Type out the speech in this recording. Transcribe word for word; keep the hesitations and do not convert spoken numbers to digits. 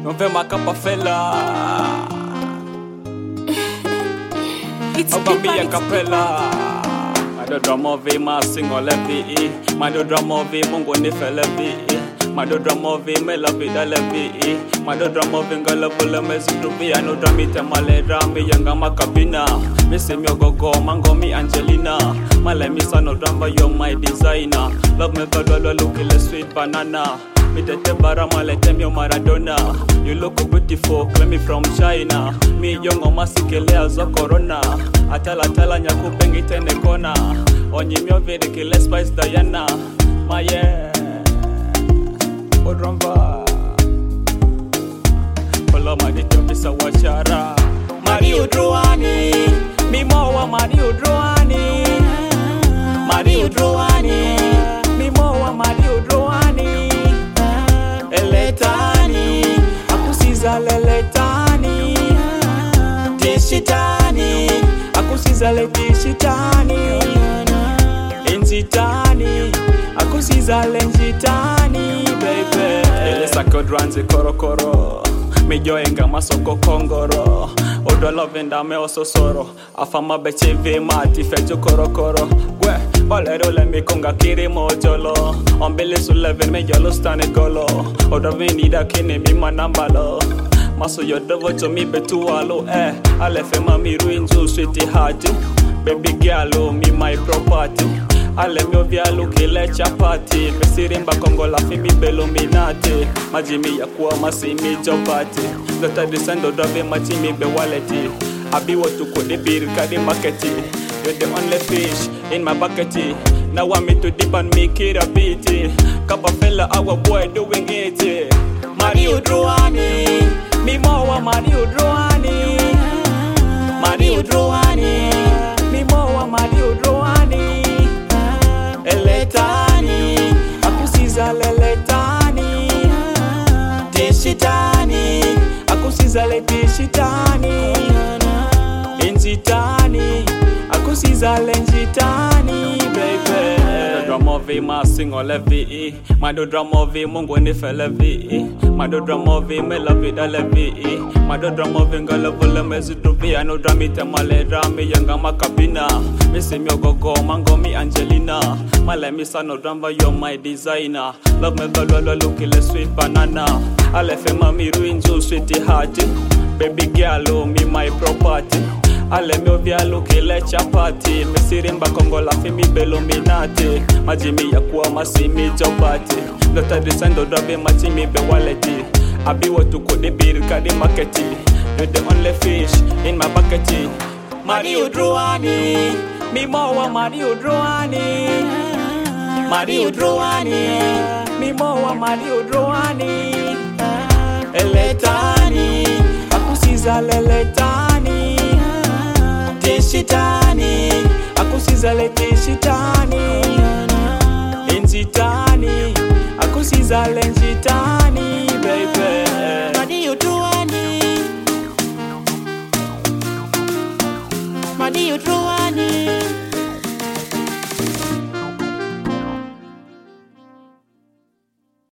November Capafella. It's Oba Mia Capella. My do drama V ma sing all levi. My do drama V mungo ni felevi. My do drama V me la vida levi. My do drama V ngala pula mezudubi. I know drama temale drama yanga makabina. Me se mi ogogo mango mi Angelina. My let me son no drama you're my designer. Love me but lolo look like sweet banana. Me tete bara male tem yo Maradona. You look beautiful, claim me from China. Me young o masikele azo corona. Atala atala nyaku pengi tene kona. Onyi myo vede kile Spice Diana. My yeah, Odromba. Polo madi topisa wachara. Mari udruani, mi mowa mari udruani. Mari udruani, mi mowa mari udruani. Eletani, akusiza leletani. Tishitani, akusiza letishitani. Injitani, akusiza lenjitani, baby. Ele sako dranzi koro koro. Mejo enga masoko kongoro. Odo lovenda me ososoro. Afama beche ve mati fejo koro koro. Gwe, balero le me konga kiri mojolo. Ombele suleven me yolo stane golo. Odo venida kine mi manambalo. Maso yodovo to mi betualo eh. Alefe mami ruinju sweetie heart. Baby girl me my property. Ale mio vialu kile chapati. Mesirimba Kongo la fimi beluminati. Majimi ya kuwa masimi jopati. Dota descendo dove majimi be waleti. Abi watu kode birka di marketi. You're the only fish in my buckety. Now want me to dip and make it a beaty. Capafella our boy doing it. Mari udruani, mi mowa mari udruani. Mari udruani, mi mowa mari udruani. Eletani, akusiza leletani. Tishitani, akusiza letishitani. Injitani, akusiza lenjitani, baby. Drama V ma sing all levi. My do drama V mungo ni felevi. My do drama V me la vida levi. My do drama V ngala vula mezudubi. I know drama temale drama yanga makabina. Me se mi ogogo mango mi Angelina. My let me son no drama you're my designer. Love me but lolo look like sweet banana. Alefe mami ruinju sweetie heart. Baby girl me my property. Ale mio vialu kile chapati. Mesirimba Kongo la fimi beluminati. Majimi ya kuwa masimi jopati. Dota descendo dove majimi be waleti. Abi watu kode birka di marketi. You're the only fish in my buckety. Mari udruani, mi mowa mari udruani. Mari udruani, mi mowa mari udruani. Eletani, akusiza leletani. Tishitani, akusiza letishitani. Injitani, akusiza lenjitani.